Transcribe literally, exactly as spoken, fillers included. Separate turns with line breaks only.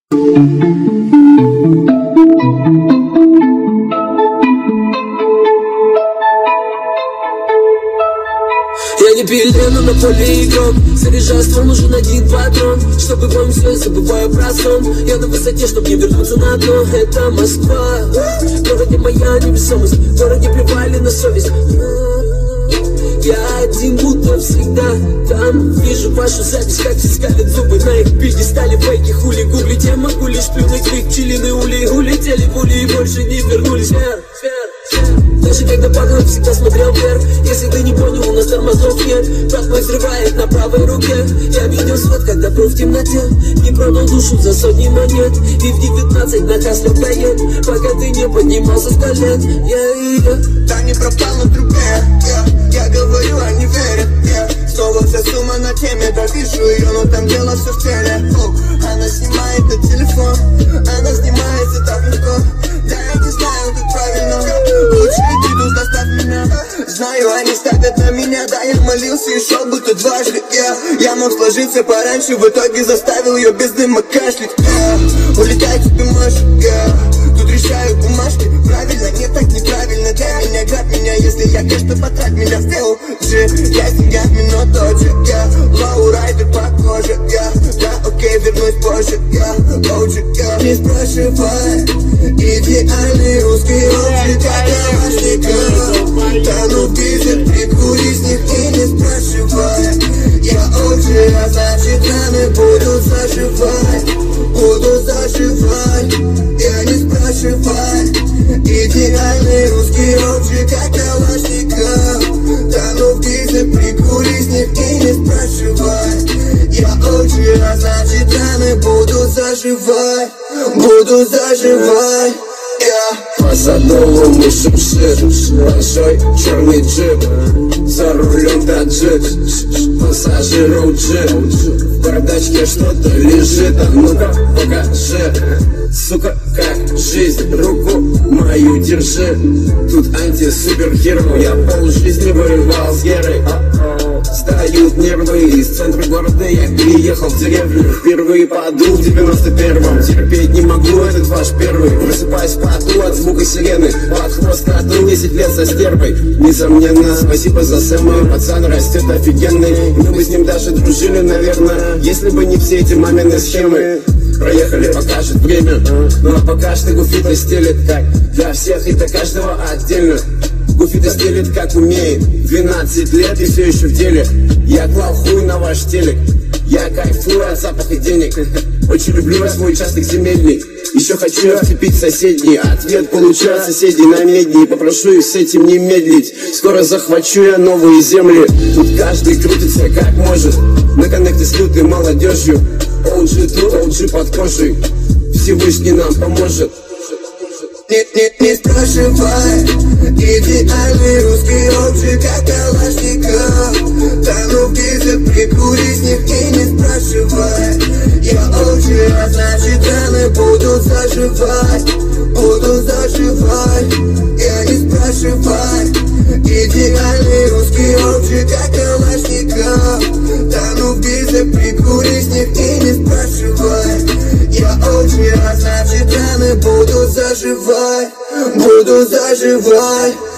Я не пелена на поле игрок, заряжаю ствол, нужен один патрон, чтобы помнить все, забываю про сон. Я на высоте, чтобы не вернуться на дно. Это Москва, город, где моя невесомость, город, где плевали на совесть. Я один, будто всегда там. Вижу вашу запись, как искали зубы на их пьедестале. Фейки, хули, гуглить, я могу лишь плюнуть в их пчелиные ули. Улетели пули и больше не вернулись. Вверх, вверх, вверх. Даже когда падал, всегда смотрел вверх. Если ты не понял, у нас тормозов нет. Прах мой взрывает на правой руке. Я видел свет, когда был в темноте. Не продал душу за сотни монет. И в девятнадцать на Хаслер поед, пока ты не поднимался с колен. Yeah, yeah.
Там не пропал на трубе, yeah. Я говорю, они верят, yeah. Снова вся сумма на теме, да вижу ее, но там дело все в теле. oh. Она снимает на телефон, она снимается так легко. Да я не знаю, как правильно. Лучше иди тут, оставь меня. Знаю, они ставят на меня. Да, я молился и шел, будто дважды. yeah. Я мог сложиться пораньше, в итоге заставил ее без дыма кашлять. yeah. Улетать ты можешь, yeah. Тут решаю бумажки. Правильно, нет, так неправильно. Для меня граб меня, если я конечно потрать меня в пел. Я с деньгами, но тот же, yeah. Лоурайдер по коже, yeah. Да, окей, вернусь позже, yeah. Оуджи, yeah. Не спрашивай. Идеальный русский оуджи, как Калашников. Тону в бизе, прикури с них и не спрашивай. Я оуджи, а значит раны буду заживать. Буду заживать. Я не спрашивай. Идеальный русский оуджи, как Калашников. Тону в бизе, прикури с них и не спрашивай. Я оуджи, а значит раны буду заживать. Буду заживать.
По Садовому шипшит большой черный джип, за рулем таджик, пассажиру джип. В бардачке что-то лежит, а ну-ка покажи. Сука, как жизнь, руку мою держи. Тут анти-супергеро, я полжизни воевал с Герой. Встают нервы, из центра города я переехал в деревню. Впервые подул в девяносто первом. Терпеть не могу этот ваш первый. Просыпаюсь в поту от звука сирены. Под хвост коту десять лет со стервой. Несомненно, спасибо за Сэма. Пацан растет офигенный. Мы бы с ним даже дружили, наверное, если бы не все эти мамины схемы. Проехали, покажет время. Ну а пока что гуфита стелит как для всех и для каждого отдельно. Гуфита стелит как умеет. Двенадцать лет и все еще в деле. Я клал хуй на ваш телек. Я кайфую от запаха денег. Очень люблю восьмой участок земельный. Еще хочу вцепить соседний. Ответ получу от соседей на медни. Попрошу их с этим не медлить. Скоро захвачу я новые земли. Тут каждый крутится как может. На коннекте с лютой молодежью. оуджи ту оуджи под кожей. Всевышний нам поможет.
Не, не, не спрашивай. Идеальный русский оуджи, как Калашников. Тону в бизе, прикури с них и не спрашивай. Я оуджи, а значит раны буду заживать. Буду заживать. Я не спрашивай. Идеальный русский оуджи, как Калашников. Тону в бизе, прикури с них и не спрашивай. Я оуджи, а значит раны буду заживать. Буду заживать.